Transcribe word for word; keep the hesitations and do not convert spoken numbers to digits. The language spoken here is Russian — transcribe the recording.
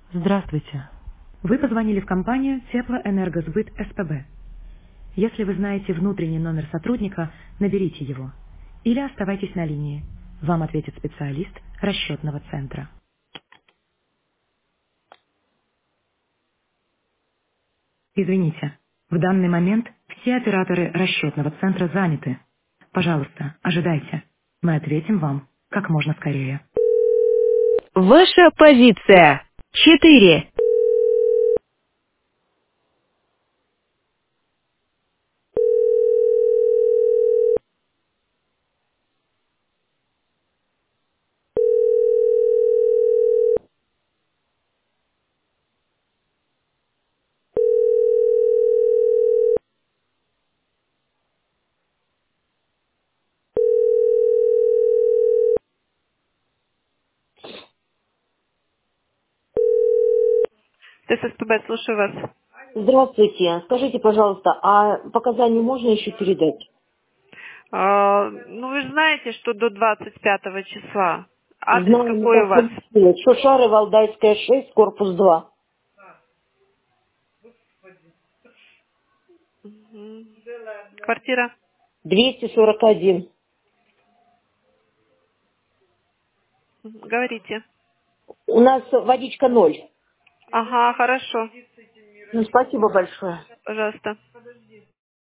Здравствуйте. Вы позвонили в компанию Теплоэнергосбыт СПБ. Если вы знаете внутренний номер сотрудника, наберите его. Или оставайтесь на линии. Вам ответит специалист расчетного центра. Извините, в данный момент все операторы расчетного центра заняты. Пожалуйста, ожидайте. Мы ответим вам как можно скорее. Ваша позиция. Четыре. This is СПБ, слушаю вас. Здравствуйте. Скажите, пожалуйста, а показания можно еще передать? А, ну, вы же знаете, что до двадцать пятого числа. Адрес Знаю, не какой у так вас? получилось. Шушары, Валдайская, шесть, корпус два. Мгм. Квартира? двести сорок один. Мгм. Говорите. У нас водичка ноль. Ага, хорошо. Ну, спасибо большое. Пожалуйста.